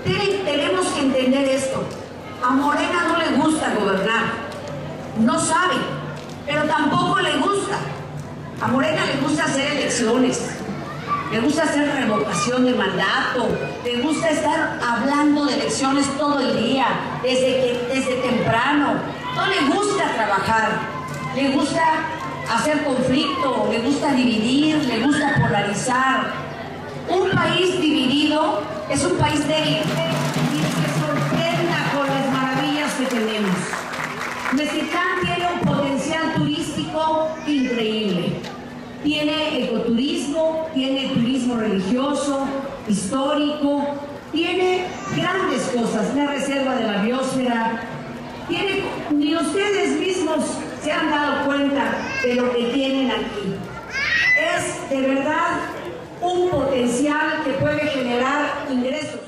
Tenemos que entender esto. A Morena no le gusta gobernar, no sabe, pero tampoco le gusta. A Morena le gusta hacer elecciones, le gusta hacer revocación de mandato, le gusta estar hablando de elecciones todo el día, desde temprano. No le gusta trabajar, le gusta hacer conflicto, le gusta dividir, le gusta polarizar. Un país dividido es un país débil y se sorprenda con las maravillas que tenemos. Mexitlán tiene un potencial turístico increíble. Tiene ecoturismo, tiene turismo religioso, histórico, tiene grandes cosas, una reserva de la biosfera, tiene, ni ustedes mismos se han dado cuenta de lo que tienen aquí. Es de verdad un potencial que puede generar ingresos.